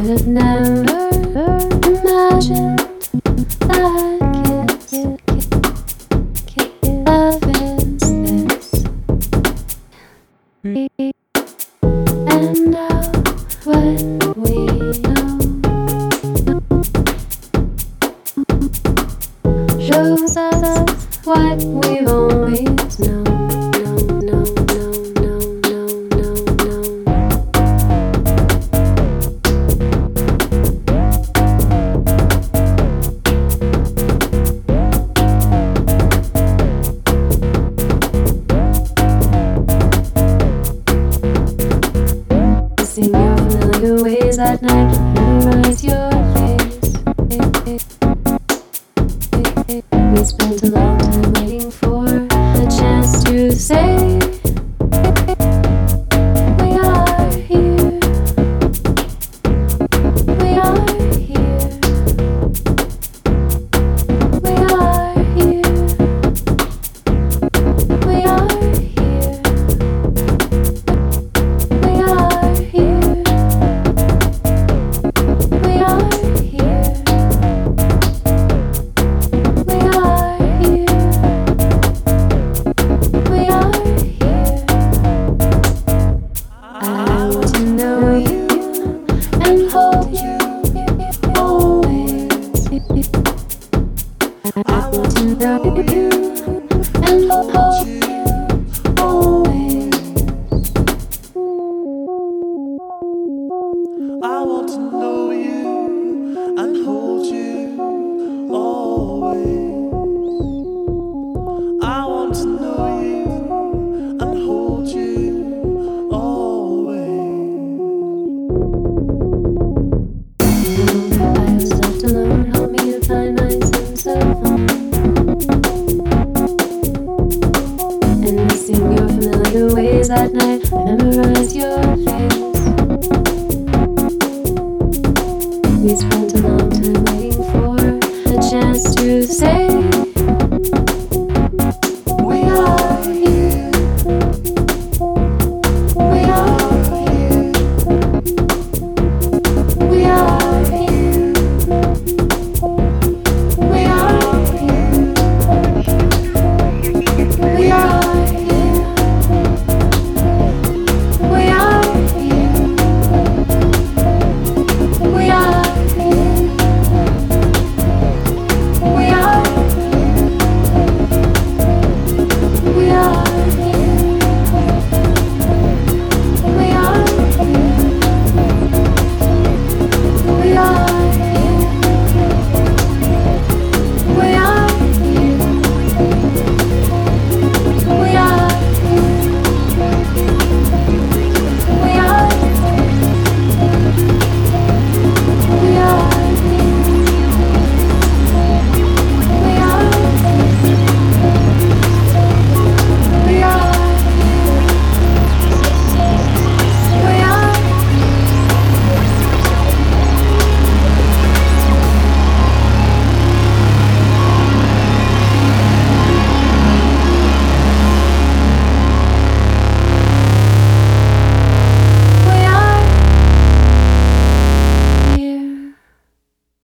have never imagined that love is this. And now what we know shows us what we've always known. Sing your familiar ways at night, memorize your face. We spent a long time waiting for a chance to say we are here. We are here. We are here. We are here. We are here. We are here. We are here. We are here. I want to know you and hold you always. I want to know you and hold you always. I want to know you and hold you always. I want to know you and hold you always. I was left alone, help me to find my sense of home. And we sing your familiar ways at night, memorize your face. We spent a long time waiting for a chance to say